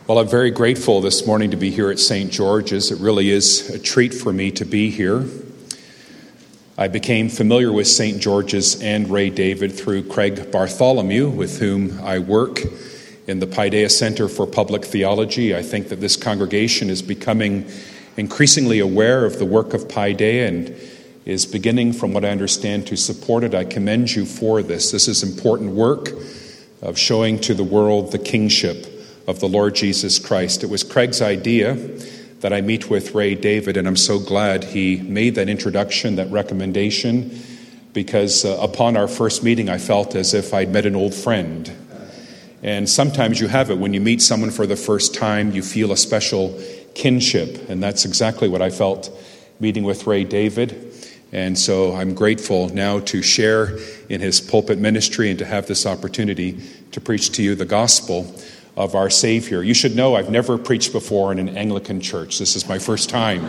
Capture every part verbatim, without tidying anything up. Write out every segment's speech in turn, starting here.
Well, I'm very grateful this morning to be here at Saint George's. It really is a treat for me to be here. I became familiar with Saint George's and Ray David through Craig Bartholomew, with whom I work in the Paideia Center for Public Theology. I think that this congregation is becoming increasingly aware of the work of Paideia and is beginning, from what I understand, to support it. I commend you for this. This is important work of showing to the world the kingship of the Lord Jesus Christ. It was Craig's idea that I meet with Ray David, and I'm so glad he made that introduction, that recommendation, because uh, upon our first meeting, I felt as if I'd met an old friend. And sometimes you have it when you meet someone for the first time, you feel a special kinship, and that's exactly what I felt meeting with Ray David. And so I'm grateful now to share in his pulpit ministry and to have this opportunity to preach to you the gospel of our Savior. You should know I've never preached before in an Anglican church. This is my first time.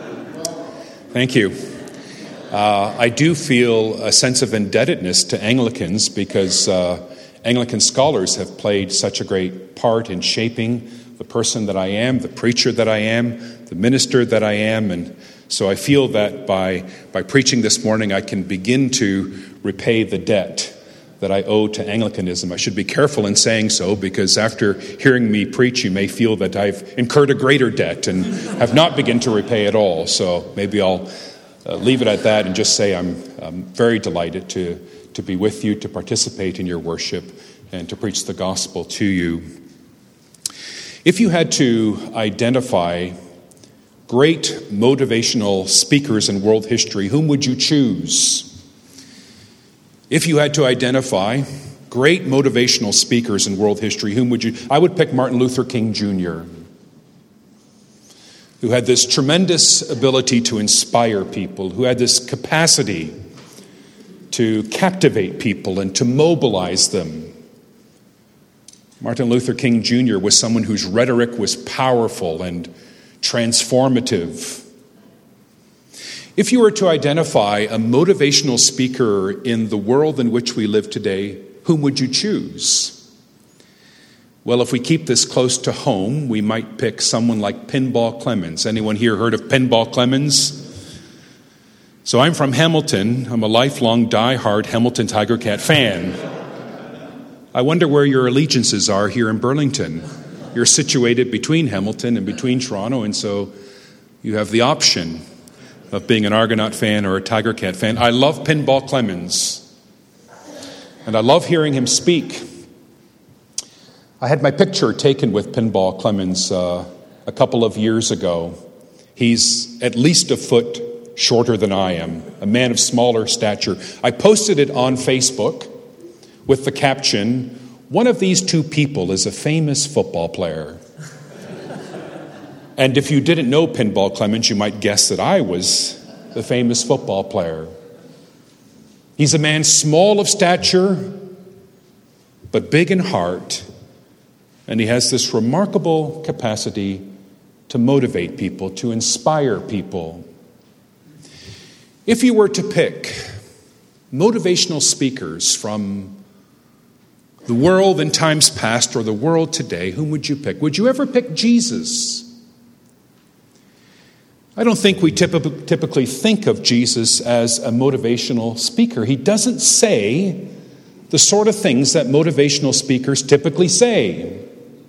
Thank you. Uh, I do feel a sense of indebtedness to Anglicans because uh, Anglican scholars have played such a great part in shaping the person that I am, the preacher that I am, the minister that I am, and so I feel that by, by preaching this morning, I can begin to repay the debt that I owe to Anglicanism. I should be careful in saying so, because after hearing me preach, you may feel that I've incurred a greater debt and have not begun to repay it all. So maybe I'll uh, leave it at that and just say I'm, I'm very delighted to, to be with you, to participate in your worship, and to preach the gospel to you. If you had to identify great motivational speakers in world history, whom would you choose? If you had to identify great motivational speakers in world history, whom would you? I would pick Martin Luther King Junior, who had this tremendous ability to inspire people, who had this capacity to captivate people and to mobilize them. Martin Luther King Junior was someone whose rhetoric was powerful and transformative. If you were to identify a motivational speaker in the world in which we live today, whom would you choose? Well, if we keep this close to home, we might pick someone like Pinball Clemens. Anyone here heard of Pinball Clemens? So I'm from Hamilton. I'm a lifelong die-hard Hamilton Tiger Cat fan. I wonder where your allegiances are here in Burlington. You're situated between Hamilton and between Toronto, and so you have the option of being an Argonaut fan or a Tiger Cat fan. I love Pinball Clemens, and I love hearing him speak. I had my picture taken with Pinball Clemens uh, a couple of years ago. He's at least a foot shorter than I am, a man of smaller stature. I posted it on Facebook with the caption, "One of these two people is a famous football player." And if you didn't know Pinball Clemens, you might guess that I was the famous football player. He's a man small of stature, but big in heart, and he has this remarkable capacity to motivate people, to inspire people. If you were to pick motivational speakers from the world in times past or the world today, whom would you pick? Would you ever pick Jesus? I don't think we typ- typically think of Jesus as a motivational speaker. He doesn't say the sort of things that motivational speakers typically say.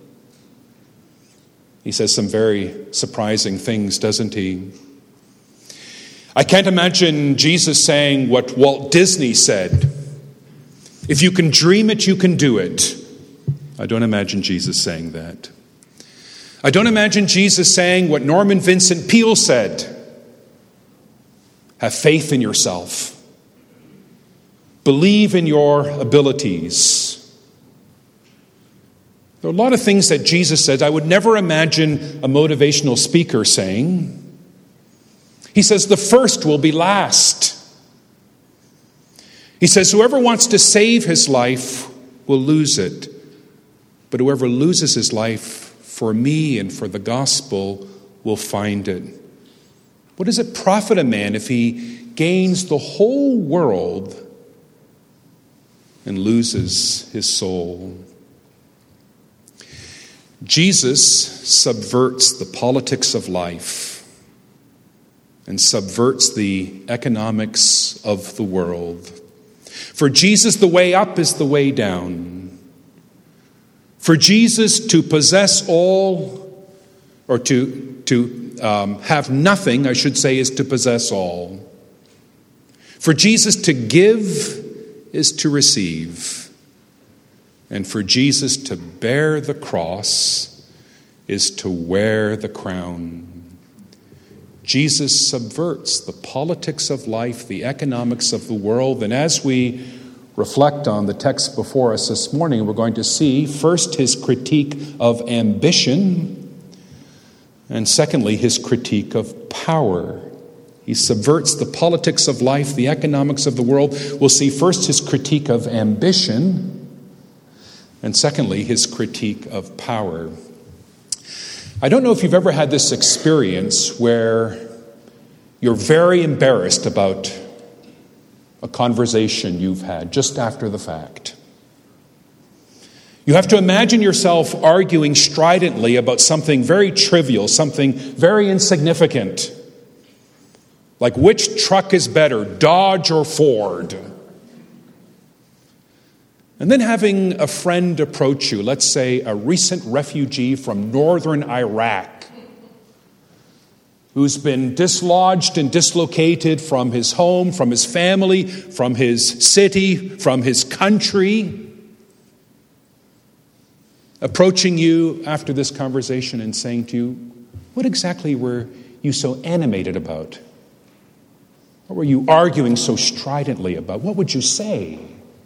He says some very surprising things, doesn't he? I can't imagine Jesus saying what Walt Disney said, "If you can dream it, you can do it." I don't imagine Jesus saying that. I don't imagine Jesus saying what Norman Vincent Peale said, "Have faith in yourself. Believe in your abilities." There are a lot of things that Jesus said I would never imagine a motivational speaker saying. He says, "The first will be last." He says, "Whoever wants to save his life will lose it, but whoever loses his life for me and for the gospel will find it." What does it profit a man if he gains the whole world and loses his soul? Jesus subverts the politics of life and subverts the economics of the world. For Jesus, the way up is the way down. For Jesus, to possess all, or to, to um, have nothing, I should say, is to possess all. For Jesus, to give is to receive. And for Jesus, to bear the cross is to wear the crown. Jesus subverts the politics of life, the economics of the world. And as we reflect on the text before us this morning, we're going to see first his critique of ambition, and secondly his critique of power. He subverts the politics of life, the economics of the world. We'll see first his critique of ambition, and secondly his critique of power. I don't know if you've ever had this experience where you're very embarrassed about a conversation you've had just after the fact. You have to imagine yourself arguing stridently about something very trivial, something very insignificant, like which truck is better, Dodge or Ford? And then having a friend approach you, let's say a recent refugee from northern Iraq, who's been dislodged and dislocated from his home, from his family, from his city, from his country, approaching you after this conversation and saying to you, what exactly were you so animated about? What were you arguing so stridently about? What would you say?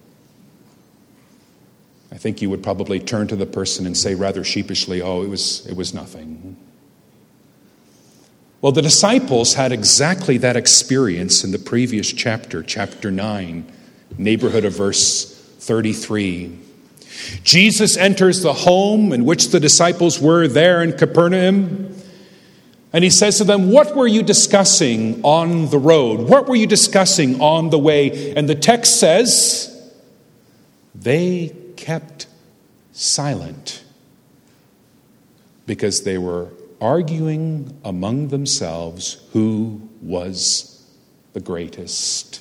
I think you would probably turn to the person and say rather sheepishly, oh, it was, it was nothing. Well, the disciples had exactly that experience in the previous chapter, chapter nine, neighborhood of verse thirty-three. Jesus enters the home in which the disciples were there in Capernaum, and he says to them, what were you discussing on the road? What were you discussing on the way? And the text says, they kept silent because they were arguing among themselves who was the greatest.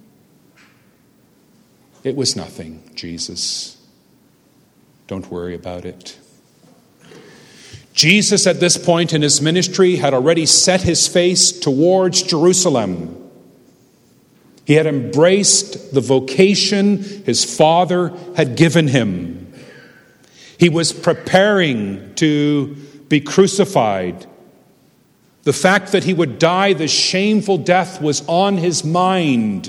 It was nothing, Jesus. Don't worry about it. Jesus, at this point in his ministry, had already set his face towards Jerusalem. He had embraced the vocation his Father had given him. He was preparing to be crucified. The fact that he would die the shameful death was on his mind.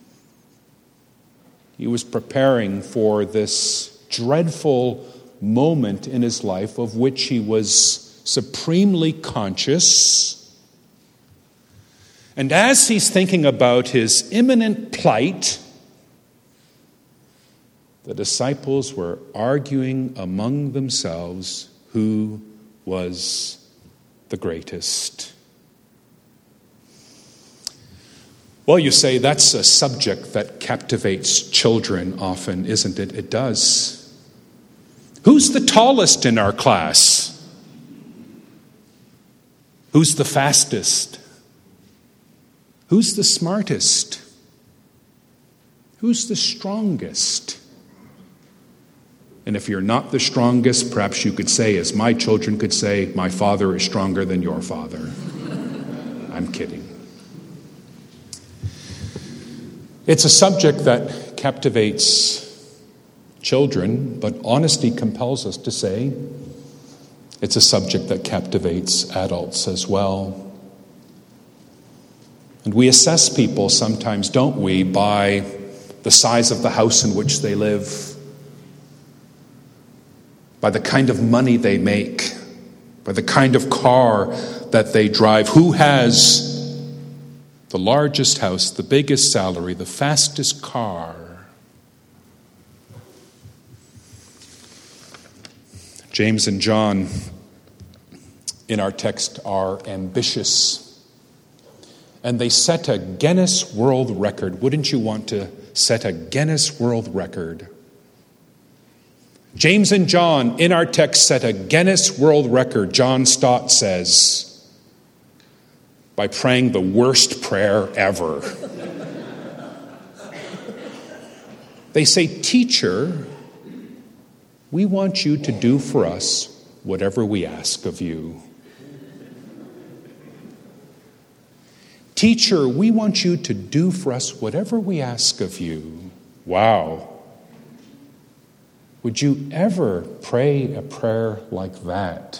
He was preparing for this dreadful moment in his life of which he was supremely conscious. And as he's thinking about his imminent plight, the disciples were arguing among themselves who was the greatest. Well, you say that's a subject that captivates children often, isn't it? It does. Who's the tallest in our class? Who's the fastest? Who's the smartest? Who's the strongest? And if you're not the strongest, perhaps you could say, as my children could say, my father is stronger than your father. I'm kidding. It's a subject that captivates children, but honesty compels us to say it's a subject that captivates adults as well. And we assess people sometimes, don't we, by the size of the house in which they live, by the kind of money they make, by the kind of car that they drive. Who has the largest house, the biggest salary, the fastest car? James and John in our text are ambitious. And they set a Guinness World Record. Wouldn't you want to set a Guinness World Record? James and John, in our text, set a Guinness World Record, John Stott says, by praying the worst prayer ever. They say, "Teacher, we want you to do for us whatever we ask of you." Teacher, we want you to do for us whatever we ask of you. Wow. Would you ever pray a prayer like that?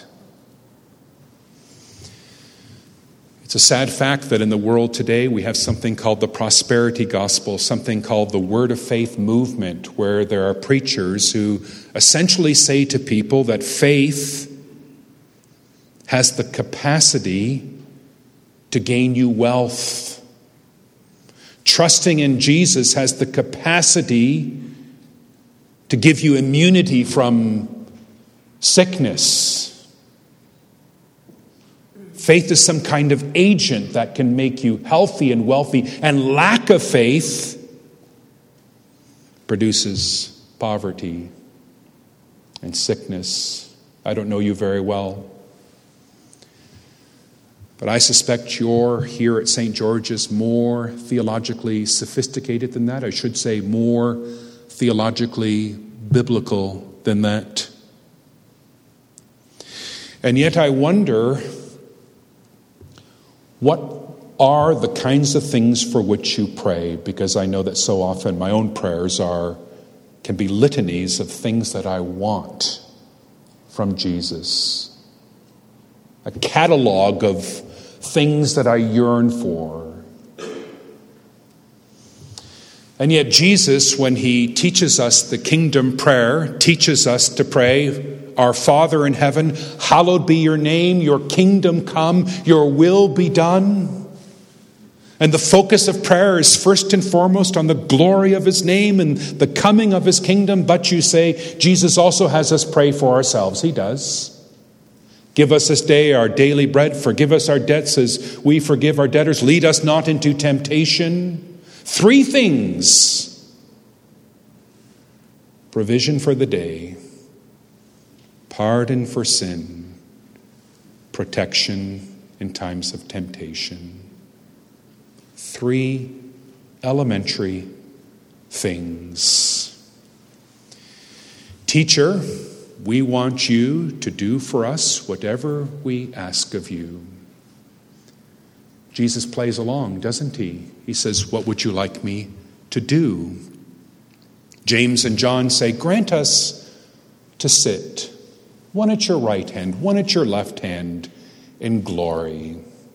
It's a sad fact that in the world today we have something called the prosperity gospel, something called the word of faith movement, where there are preachers who essentially say to people that faith has the capacity to gain you wealth. Trusting in Jesus has the capacity to give you immunity from sickness. Faith is some kind of agent that can make you healthy and wealthy, and lack of faith produces poverty and sickness. I don't know you very well, but I suspect you're here at Saint George's more theologically sophisticated than that. I should say more theologically biblical than that. And yet I wonder, what are the kinds of things for which you pray? Because I know that so often my own prayers are can be litanies of things that I want from Jesus. A catalog of things that I yearn for. And yet Jesus, when he teaches us the kingdom prayer, teaches us to pray, "Our Father in heaven, hallowed be your name, your kingdom come, your will be done." And the focus of prayer is first and foremost on the glory of his name and the coming of his kingdom. But you say, Jesus also has us pray for ourselves. He does. "Give us this day our daily bread. Forgive us our debts as we forgive our debtors. Lead us not into temptation." Three things. Provision for the day, pardon for sin, protection in times of temptation. Three elementary things. Teacher, we want you to do for us whatever we ask of you. Jesus plays along, doesn't he? He says, "What would you like me to do?" James and John say, "Grant us to sit, one at your right hand, one at your left hand, in glory."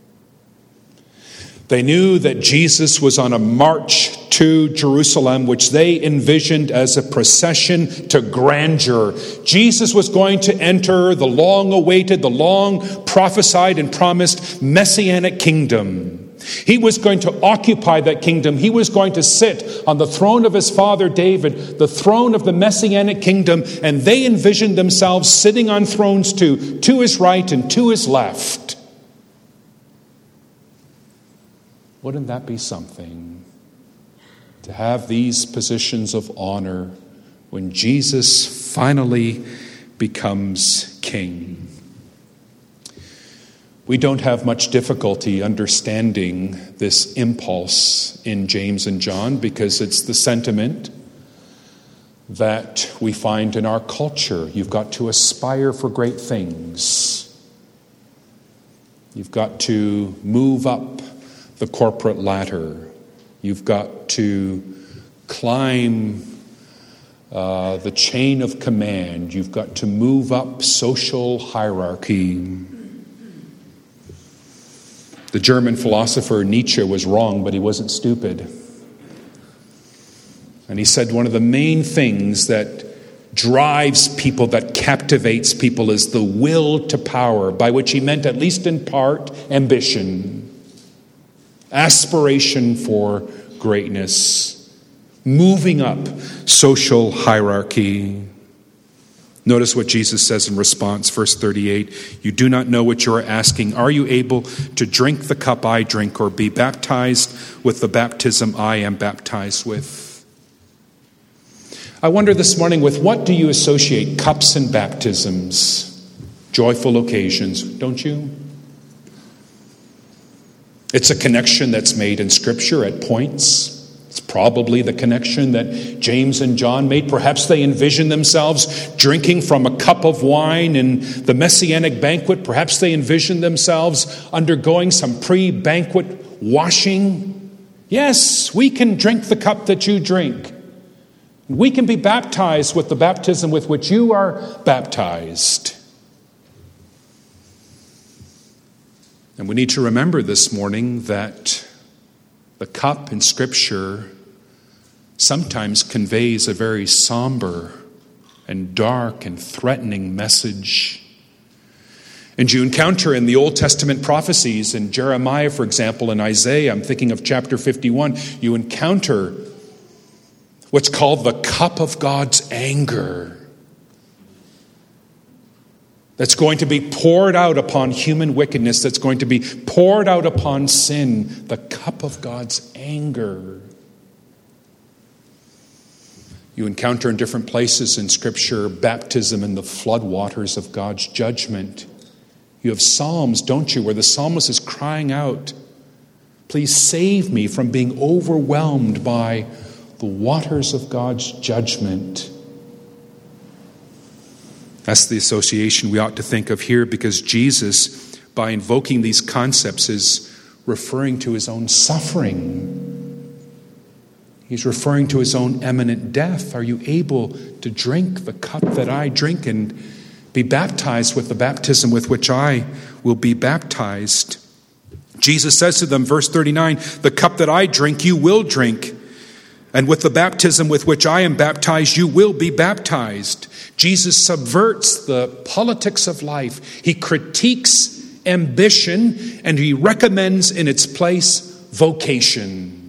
They knew that Jesus was on a march to Jerusalem, which they envisioned as a procession to grandeur. Jesus was going to enter the long-awaited, the long prophesied and promised Messianic kingdom. He was going to occupy that kingdom. He was going to sit on the throne of his father David, the throne of the Messianic kingdom, and they envisioned themselves sitting on thrones too, to his right and to his left. Wouldn't that be something? To have these positions of honor when Jesus finally becomes king. We don't have much difficulty understanding this impulse in James and John because it's the sentiment that we find in our culture. You've got to aspire for great things. You've got to move up the corporate ladder. You've got to climb uh, the chain of command. You've got to move up social hierarchy. The German philosopher Nietzsche was wrong, but he wasn't stupid. And he said one of the main things that drives people, that captivates people, is the will to power, by which he meant, at least in part, ambition, aspiration for greatness, moving up social hierarchy. Notice what Jesus says in response, verse thirty-eight. "You do not know what you are asking. Are you able to drink the cup I drink or be baptized with the baptism I am baptized with?" I wonder this morning, with what do you associate cups and baptisms? Joyful occasions, don't you? It's a connection that's made in Scripture at points. It's probably the connection that James and John made. Perhaps they envisioned themselves drinking from a cup of wine in the Messianic banquet. Perhaps they envisioned themselves undergoing some pre-banquet washing. Yes, we can drink the cup that you drink. We can be baptized with the baptism with which you are baptized. And we need to remember this morning that the cup in Scripture sometimes conveys a very somber and dark and threatening message. And you encounter in the Old Testament prophecies, in Jeremiah, for example, in Isaiah, I'm thinking of chapter fifty-one, you encounter what's called the cup of God's anger that's going to be poured out upon human wickedness, that's going to be poured out upon sin, the cup of God's anger. You encounter in different places in Scripture baptism in the floodwaters of God's judgment. You have Psalms, don't you, where the psalmist is crying out, please save me from being overwhelmed by the waters of God's judgment. That's the association we ought to think of here, because Jesus, by invoking these concepts, is referring to his own suffering. He's referring to his own imminent death. Are you able to drink the cup that I drink and be baptized with the baptism with which I will be baptized? Jesus says to them, verse thirty-nine, the cup that I drink, you will drink. And with the baptism with which I am baptized, you will be baptized. Jesus subverts the politics of life. He critiques ambition, and he recommends in its place vocation.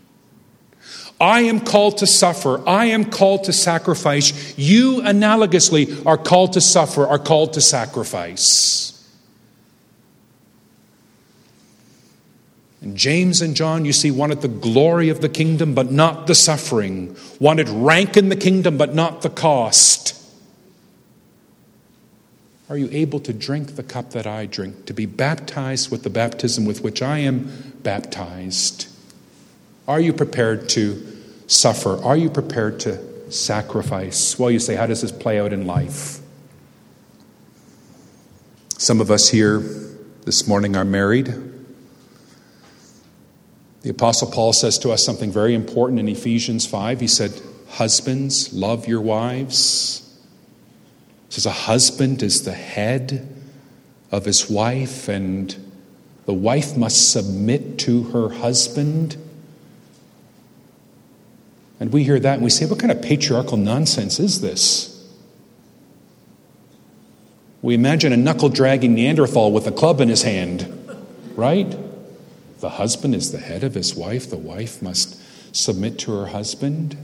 I am called to suffer. I am called to sacrifice. You analogously are called to suffer, are called to sacrifice. And James and John, you see, wanted the glory of the kingdom, but not the suffering. Wanted rank in the kingdom, but not the cost. Are you able to drink the cup that I drink, to be baptized with the baptism with which I am baptized? Are you prepared to suffer? Are you prepared to sacrifice? Well, you say, how does this play out in life? Some of us here this morning are married. The Apostle Paul says to us something very important in Ephesians five. He said, husbands, love your wives. He says a husband is the head of his wife, and the wife must submit to her husband. And we hear that and we say, what kind of patriarchal nonsense is this? We imagine a knuckle-dragging Neanderthal with a club in his hand, right? The husband is the head of his wife. The wife must submit to her husband.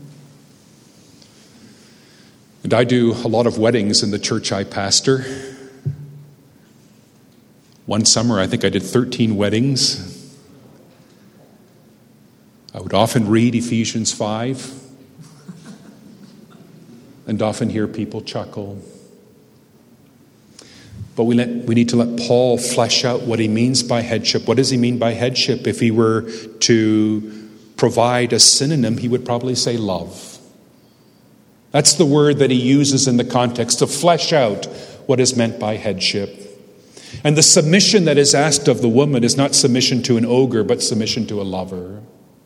And I do a lot of weddings in the church I pastor. One summer, I think I did thirteen weddings. I would often read Ephesians five and often hear people chuckle. But we, let, we need to let Paul flesh out what he means by headship. What does he mean by headship? If he were to provide a synonym, he would probably say love. That's the word that he uses in the context to flesh out what is meant by headship. And the submission that is asked of the woman is not submission to an ogre, but submission to a lover.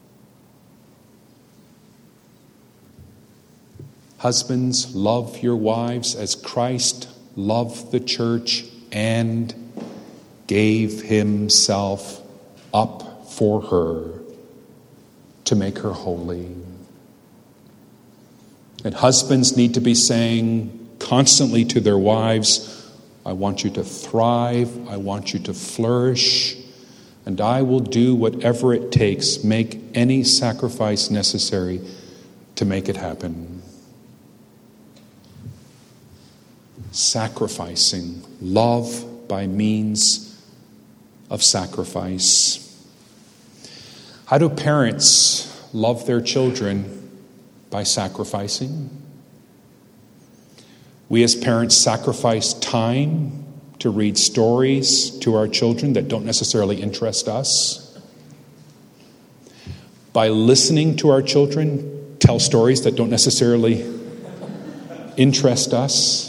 Husbands, love your wives as Christ loved the church and gave himself up for her to make her holy. And husbands need to be saying constantly to their wives, I want you to thrive, I want you to flourish, and I will do whatever it takes, make any sacrifice necessary to make it happen. Sacrificing, love by means of sacrifice. How do parents love their children? By sacrificing. We as parents sacrifice time to read stories to our children that don't necessarily interest us. By listening to our children tell stories that don't necessarily interest us.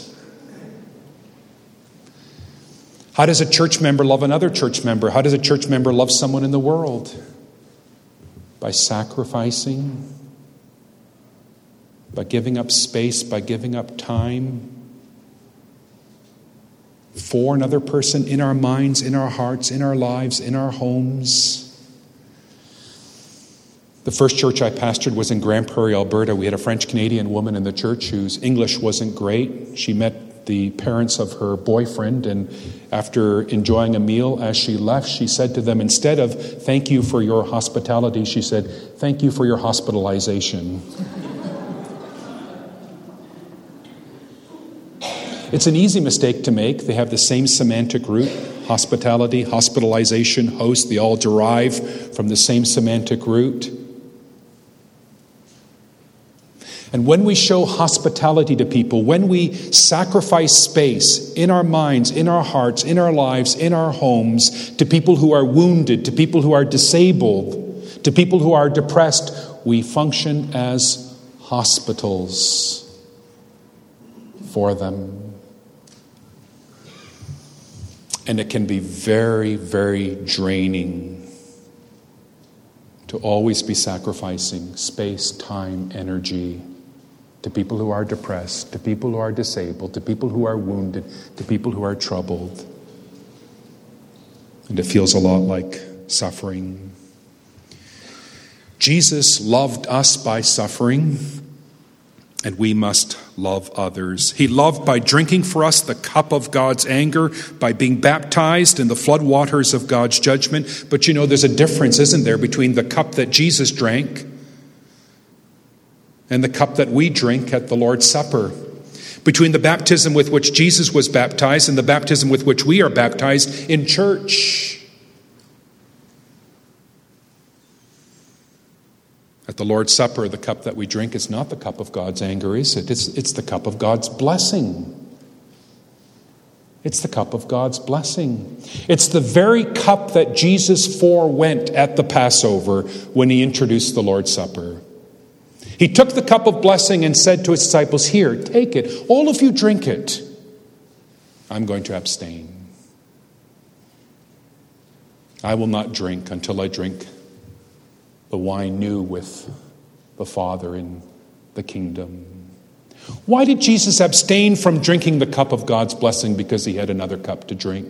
How does a church member love another church member? How does a church member love someone in the world? By sacrificing, by giving up space, by giving up time for another person in our minds, in our hearts, in our lives, in our homes. The first church I pastored was in Grand Prairie, Alberta. We had a French-Canadian woman in the church whose English wasn't great. She met the parents of her boyfriend, and after enjoying a meal, as she left, she said to them, instead of "thank you for your hospitality," she said, "thank you for your hospitalization." It's an easy mistake to make. They have the same semantic root. Hospitality, hospitalization, host, they all derive from the same semantic root. And when we show hospitality to people, when we sacrifice space in our minds, in our hearts, in our lives, in our homes, to people who are wounded, to people who are disabled, to people who are depressed, we function as hospitals for them. And it can be very, very draining to always be sacrificing space, time, energy to people who are depressed, to people who are disabled, to people who are wounded, to people who are troubled. And it feels a lot like suffering. Jesus loved us by suffering, and we must love others. He loved by drinking for us the cup of God's anger, by being baptized in the flood waters of God's judgment. But you know, there's a difference, isn't there, between the cup that Jesus drank and the cup that we drink at the Lord's Supper. Between the baptism with which Jesus was baptized and the baptism with which we are baptized in church. At the Lord's Supper, the cup that we drink is not the cup of God's anger, is it? It's, it's the cup of God's blessing. It's the cup of God's blessing. It's the very cup that Jesus forewent at the Passover when he introduced the Lord's Supper. He took the cup of blessing and said to his disciples, "Here, take it. All of you drink it. I'm going to abstain. I will not drink until I drink the wine new with the Father in the kingdom." Why did Jesus abstain from drinking the cup of God's blessing? Because he had another cup to drink.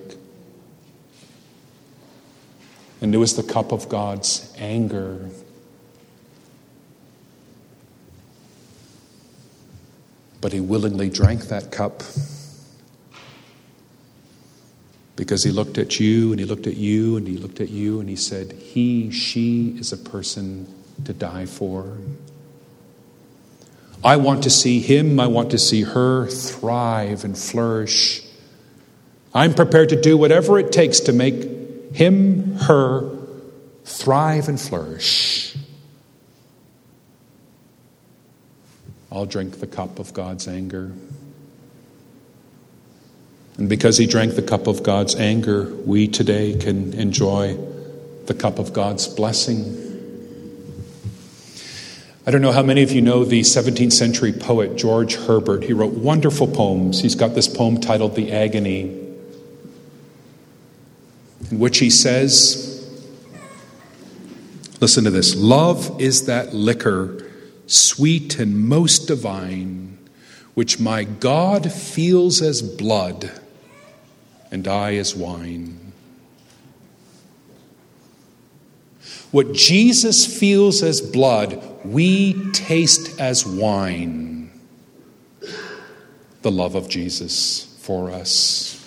And it was the cup of God's anger. But he willingly drank that cup because he looked at you and he looked at you and he looked at you and he said, he, she is a person to die for. I want to see him, I want to see her thrive and flourish. I'm prepared to do whatever it takes to make him, her thrive and flourish. I'll drink the cup of God's anger. And because he drank the cup of God's anger, we today can enjoy the cup of God's blessing. I don't know how many of you know the seventeenth century poet George Herbert. He wrote wonderful poems. He's got this poem titled "The Agony," in which he says, listen to this, "Love is that liquor, sweet and most divine, which my God feels as blood and I as wine." What Jesus feels as blood, we taste as wine. The love of Jesus for us.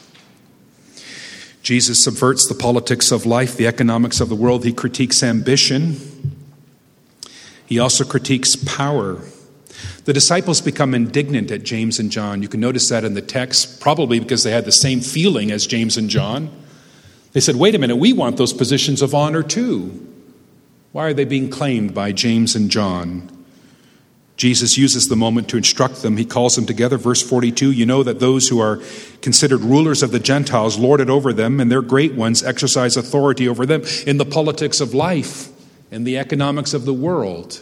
Jesus subverts the politics of life, the economics of the world. He critiques ambition. He also critiques power. The disciples become indignant at James and John. You can notice that in the text, probably because they had the same feeling as James and John. They said, wait a minute, we want those positions of honor too. Why are they being claimed by James and John? Jesus uses the moment to instruct them. He calls them together. Verse forty-two, you know that those who are considered rulers of the Gentiles lord it over them, and their great ones exercise authority over them in the politics of life and the economics of the world.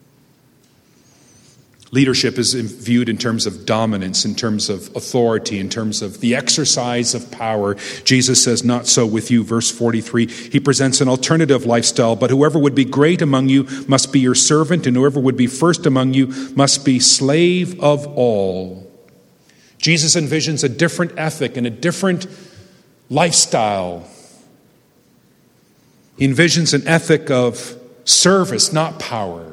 Leadership is viewed in terms of dominance, in terms of authority, in terms of the exercise of power. Jesus says, not so with you. Verse forty-three, he presents an alternative lifestyle. But whoever would be great among you must be your servant, and whoever would be first among you must be slave of all. Jesus envisions a different ethic and a different lifestyle. He envisions an ethic of service, not power.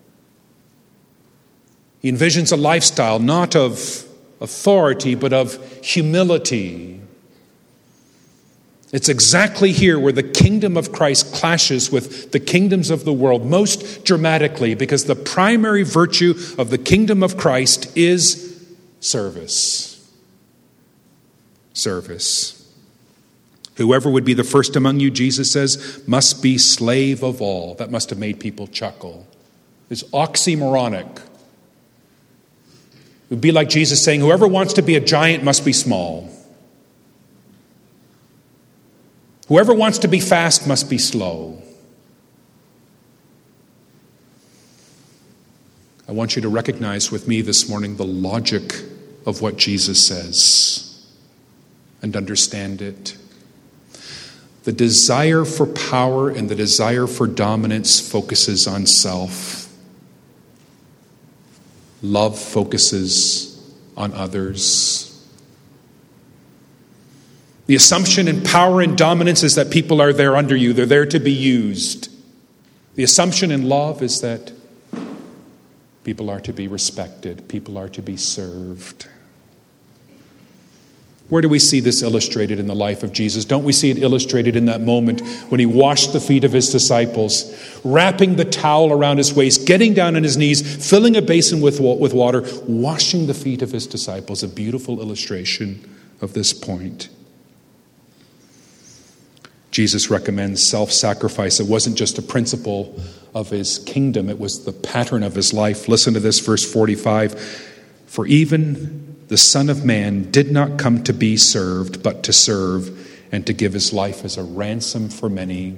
He envisions a lifestyle not of authority, but of humility. It's exactly here where the kingdom of Christ clashes with the kingdoms of the world most dramatically, because the primary virtue of the kingdom of Christ is service. Service. Whoever would be the first among you, Jesus says, must be slave of all. That must have made people chuckle. It's oxymoronic. It would be like Jesus saying, whoever wants to be a giant must be small. Whoever wants to be fast must be slow. I want you to recognize with me this morning the logic of what Jesus says and understand it. The desire for power and the desire for dominance focuses on self. Love focuses on others. The assumption in power and dominance is that people are there under you. They're there to be used. The assumption in love is that people are to be respected. People are to be served. Where do we see this illustrated in the life of Jesus? Don't we see it illustrated in that moment when he washed the feet of his disciples, wrapping the towel around his waist, getting down on his knees, filling a basin with, with water, washing the feet of his disciples? A beautiful illustration of this point. Jesus recommends self-sacrifice. It wasn't just a principle of his kingdom, it was the pattern of his life. Listen to this, verse forty-five. For even the Son of Man did not come to be served, but to serve and to give his life as a ransom for many.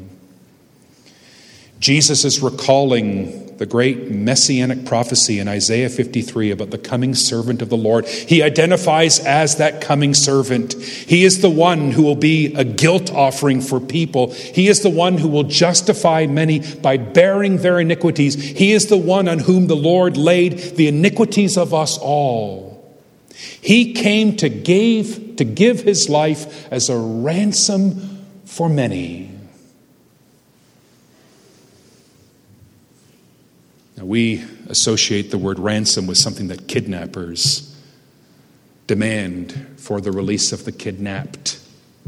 Jesus is recalling the great messianic prophecy in Isaiah fifty-three about the coming servant of the Lord. He identifies as that coming servant. He is the one who will be a guilt offering for people. He is the one who will justify many by bearing their iniquities. He is the one on whom the Lord laid the iniquities of us all. He came to give, to give his life as a ransom for many. Now, we associate the word ransom with something that kidnappers demand for the release of the kidnapped.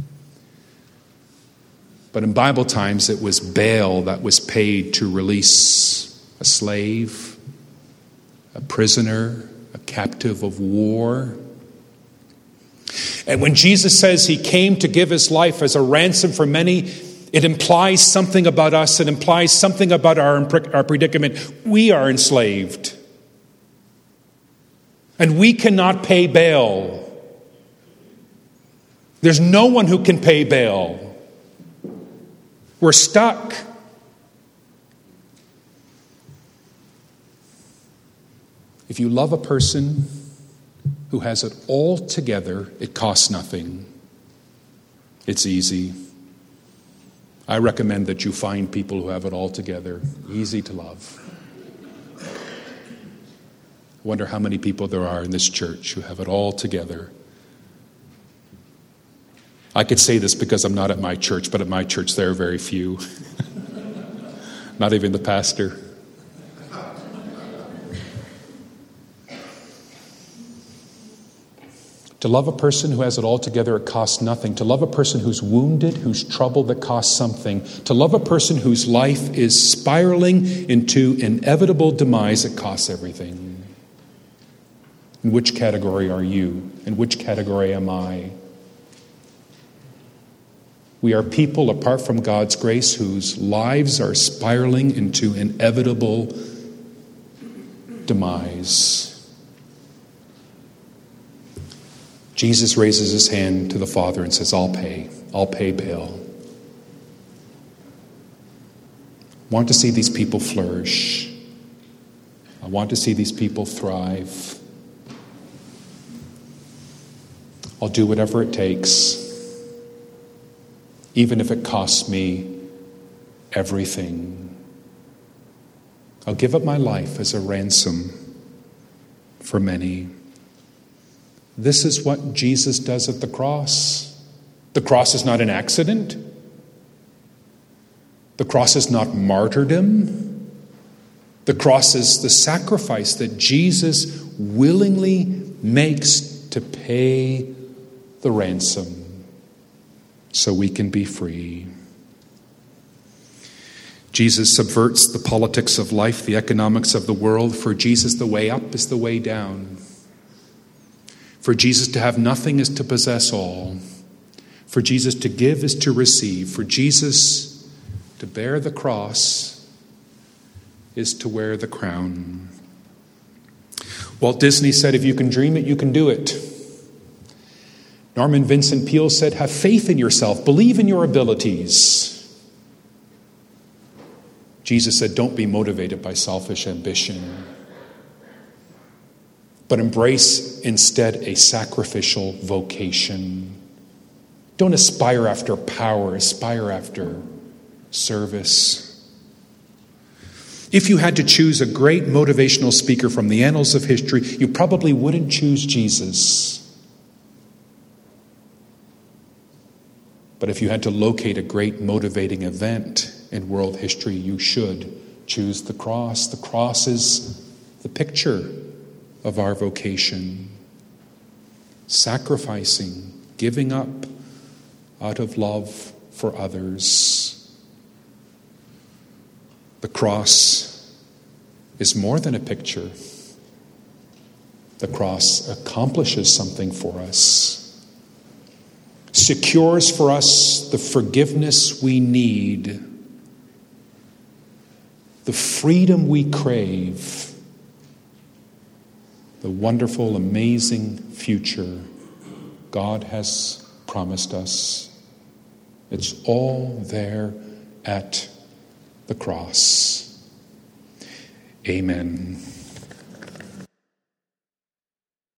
But in Bible times, it was bail that was paid to release a slave, a prisoner, a captive of war. And when Jesus says he came to give his life as a ransom for many, it implies something about us. It implies something about our, our predicament. We are enslaved. And we cannot pay bail. There's no one who can pay bail. We're stuck. If you love a person who has it all together, it costs nothing. It's easy. I recommend that you find people who have it all together. Easy to love. I wonder how many people there are in this church who have it all together. I could say this because I'm not at my church, but at my church there are very few. Not even the pastor. To love a person who has it all together, it costs nothing. To love a person who's wounded, who's troubled, that costs something. To love a person whose life is spiraling into inevitable demise, it costs everything. In which category are you? In which category am I? We are people, apart from God's grace, whose lives are spiraling into inevitable demise. Jesus raises his hand to the Father and says, I'll pay. I'll pay bail. I want to see these people flourish. I want to see these people thrive. I'll do whatever it takes, even if it costs me everything. I'll give up my life as a ransom for many. This is what Jesus does at the cross. The cross is not an accident. The cross is not martyrdom. The cross is the sacrifice that Jesus willingly makes to pay the ransom so we can be free. Jesus subverts the politics of life, the economics of the world. For Jesus, the way up is the way down. For Jesus, to have nothing is to possess all. For Jesus, to give is to receive. For Jesus, to bear the cross is to wear the crown. Walt Disney said, if you can dream it, you can do it. Norman Vincent Peale said, have faith in yourself. Believe in your abilities. Jesus said, don't be motivated by selfish ambition, but embrace instead a sacrificial vocation. Don't aspire after power, aspire after service. If you had to choose a great motivational speaker from the annals of history, you probably wouldn't choose Jesus. But if you had to locate a great motivating event in world history, you should choose the cross. The cross is the picture of our vocation. Sacrificing, giving up out of love for others. The cross is more than a picture. The cross accomplishes something for us. Secures for us the forgiveness we need, the freedom we crave, the wonderful, amazing future God has promised us. It's all there at the cross. Amen.